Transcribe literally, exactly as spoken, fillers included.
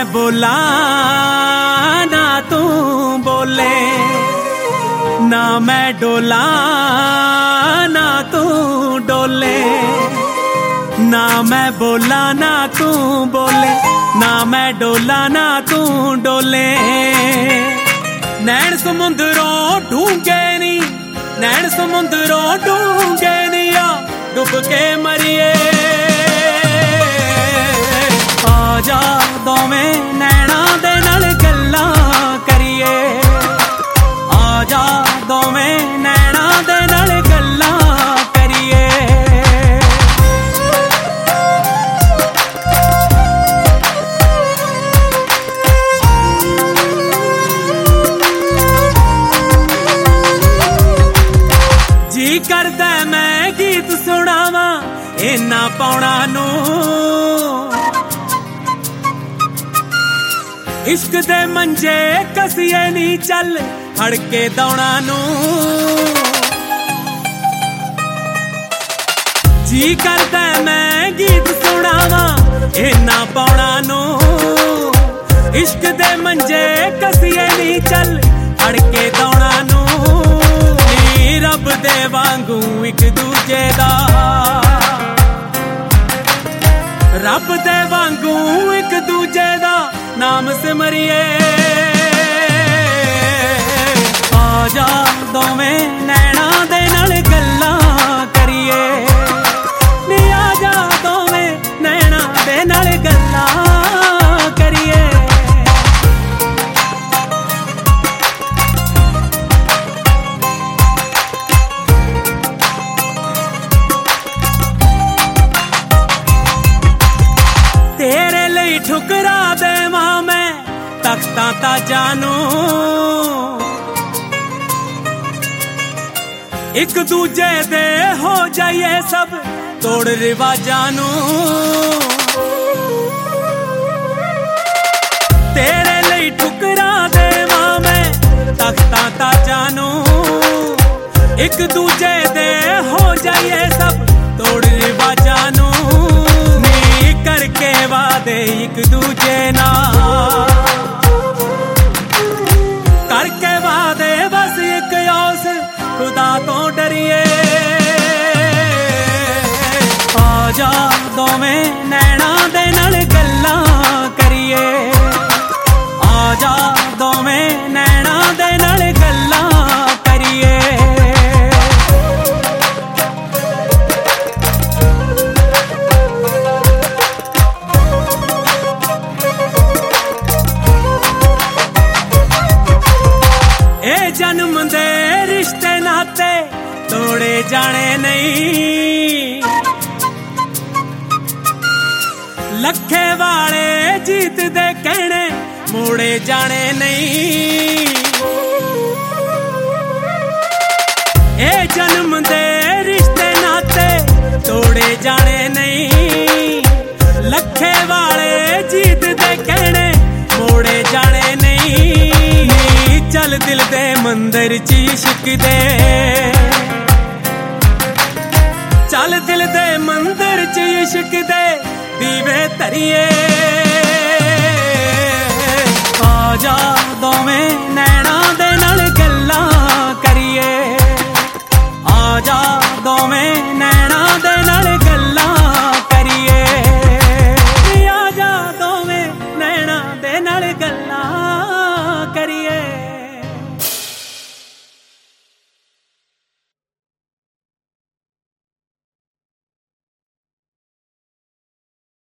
बोला ना तू बोले, ना मैं डोला ना तू डोले, ना मैं बोला ना तू बोले, ना मैं डोला ना तू डोले। नैन समुंदरों ढूंढे नी, नैन समुंदरों ढूंढे नी, आ डुब के मरिए। आजा दोवें नैना दे नाल गल्लां करिए, आजा दोवें नैना दे नाल गल्लां करिए। जी करदा मैं गीत सुनावां इन्ना पौना नू, इश्क दे मंजे कसिए नी चल फड़के दौड़ा नू। जी करदा मैं गीत सुनावां इन्ना पौना नू, इश्क दे मंजे कसिए नी चल फड़के दौड़ा नू। नी रब दे वांगू इक दूजे दा, रब दे वांगू इक दूजे दा नाम सिमरिए। आजा दोवें नैना दे नाल गल्लां करिए, नी आजा दोवें नैना दे नाल गल्लां करिए। तेरे लिए ठुकरा देवां मैं तख्तां ताजां नू, एक दूजे दे हो जाइए सब तोड़ रिवाजां नू। तेरे लिए ठुकरा देवां मैं तख्तां ताजां नू, एक दूजे दे हो जाइए सब तोड़ रिवाजां नू। करके वादे एक दूजे नाल, करके वादे बस एक ओस खुदा तो डरिए। आजा दोवें नैना दे नाल गल्लां करिए, आजा दोवें नैना दे नाल गल्लां करिए। जन्म दे रिश्ते नाते तोड़े जाने नहीं, लखे वाले जीत दे कहने मोड़े जाने नहीं। ए जन्म दे रिश्ते नाते तोड़े जाने नहीं, लखे वाले जीत दे कहने मोड़े जाने नहीं। चल दिल दे मंदिर च इश्क दे, चल दिल दे मंदिर च इश्क दे दीवे धरिए। आजा दोवें नैना दे नाल गल्लां करिए, आजा दोवें